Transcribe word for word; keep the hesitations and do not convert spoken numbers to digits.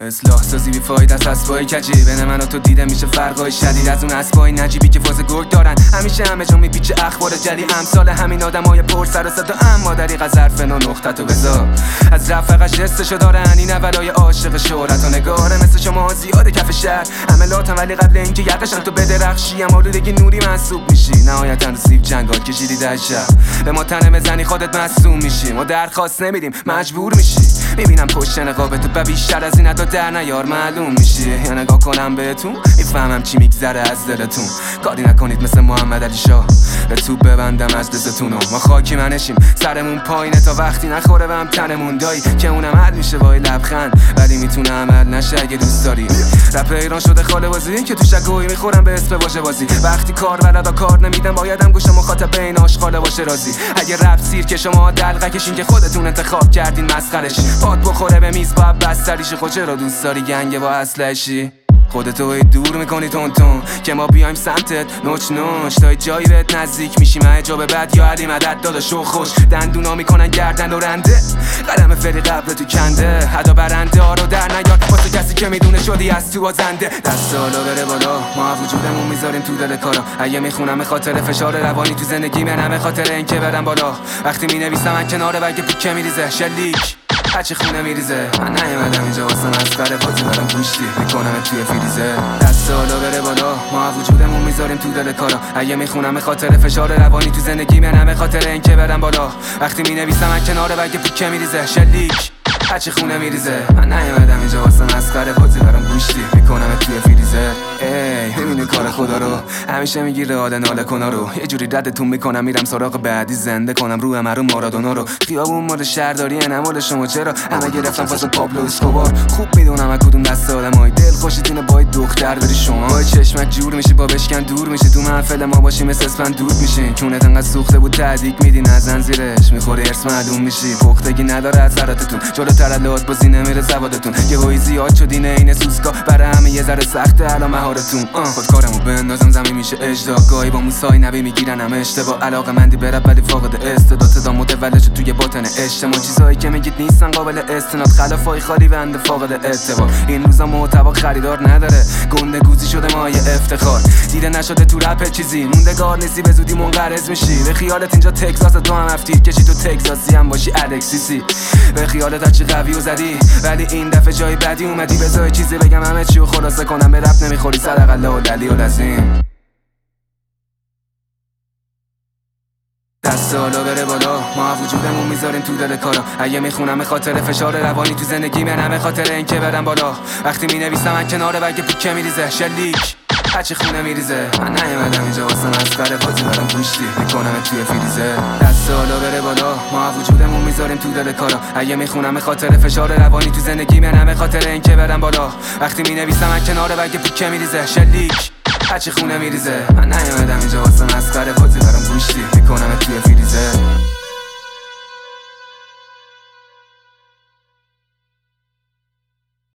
اصلاح سازی بی فایده از اسبای کجی بین من و تو دیده میشه فرقای شدید از اون اسبای نجیبی که فاز گرگ دارن همیشه همه جا میپیچه اخبار جلی امثال همین آدمای پر سر و صدا اما دریغ از حرف نو نقطه‌تو بذار از رفقش جستشو دارن این اولای عاشق شهرت و نگاره مثل شما زیاده کف شهر عملاتم ولی قبل اینکه یقشم تو بدرخشی ام آلودگی نوری منصوب میشی نهایتا رو سیب جنگات کشیدی در شب به ما تنه بزنی خودت مصدوم میشی ما درخواست نمیدیم مجبور میشی میبینم پشت نقابه تو بیشتر از این عدا در نیار معلوم میشی یا نگاه کنم بهتون میفهمم چی میگذره از دلتون کاری نکنید مثل محمد علی شاه به توپ ببندم از دستتونو ما خاکی منشیم سرمون پایینه تا وقتی نخوره بهم تنمون دایی که اونم حل میشه با لبخند ولی میتونه عمل نشه اگه دوست داری رپ ایران شده خاله بازی که تو شگویی میخورم به اسم واژه بازی وقتی کار بلدا کار نمیدم بایدم گوش مخاطب این آشغاله باشه راضی اگه رپ سیر که شما دلقه کشین که خودتون انتخاب کردین مسخرش پاد بخوره به میز با بستریش خود چرا دوست داری گنگه با اسلحه‌شی خودتو دور میکنی تون تون که ما بیایم سمتت نوچ نوچ تا جایی بهت نزدیک میشیم عجاب بد یا علی مدد داداش و خوش دندونا میکنن گردن و رنده قلم فری قبل تو کنده حدا برنده ها رو در نیار واسه کسی که میدونه شدی از تو زنده دست حالا بره بالا ما وجودمون میذاریم تو دل کارا اگه میخونم به خاطر فشار روانی تو زندگی منم به خاطر اینکه برم بالا وقتی مینویسم من کنار برگ پیکه میریزه شلیک هرچی خونه میریزه من نیومدم اینجا واسه مسخره بازی برام گوشتی میکنم توی فریزه دست حالا بره بالا ما وجودمون میذاریم تو دل کارا اگه میخونم به خاطر فشار روانی تو زندگی منم به خاطر اینکه برم بالا وقتی مینویسم من کنار برگ پیکه میریزه شلیک هرچی خونه میریزه من نیومدم اینجا واسه مسخره بازی برام گوشتی میکنم توی فریزه ای ببینی کار خدا رو همیشه میگیره آدن ناله کنا رو یه جوری ردتون میکنم میرم سراغ بعدی زنده کنم روح مرو مارادونا رو خیابون مال شهرداری نه مال شما چرا همه گرفتم واسه پابلو اسکوبار خوب میدونم از کدوم دست آدمای دل خوشتونه با دختر بری شما با چشمک جور میشی با بشکن دور میشی تو محفل ما باشی مثل اسپند دود میشی چونت انقدر سوخته بود تعدیق میدی نزن زیرش میخوری ارث معلوم میشی پختگی نداره اثراتتون جلوتر بازی نمیره زوادتون یه هوی زیاد شدین این سوسکا برای همه یه ذره سخته الان مهارتون خود کارمو بندازم زمین میشه اجدا گاهی با موسای نبی میگیرن همه اشتباه علاقه مندی برب ولی فاقد استعداد صدا متولد شد توی باطن اجتماع چیزایی که میگید نیستن قابل استناد خلافای خالی بنده فاقد اعتبار این روزا محتوا خریدار نداره گنده گوزی شده مایه افتخار دیده نشده تو رپ چیزی موندگار نیستی به زودی منقرض میشی به خیالت اینجا تگزاس تو هم افتیر کشی تو تگزاسی هم باشی الکسیسی به خیالت چه قوی و زدی ولی این دفعه جای بدی اومدی بذار چیزی بگم همه چی و خلاصه کنم به رپ نمیخوری صدق الله و دلی و لازم دست حالا بره بالا ما وجودمون میذاریم تو دل کارا اگه میخونم به خاطر فشار روانی تو زندگی منم به خاطر اینکه برم بالا وقتی مینویسم من کنار برگ پیکه میریزه شلیک هرچی خونه میریزه من نیومدم اینجا واسه مسخره بازی برام گوشتی میکنم توی فریزه دست حالا بره بالا ما وجودمون میذاریم تو دل کارا اگه میخونم به خاطر فشار روانی تو زندگی منم به خاطر اینکه برم بالا وقتی مینویسم من کنار برگ پیکه میریزه شلیک هرچی خونه میریزه من نیومدم اینجا واسه مسخره بازی برام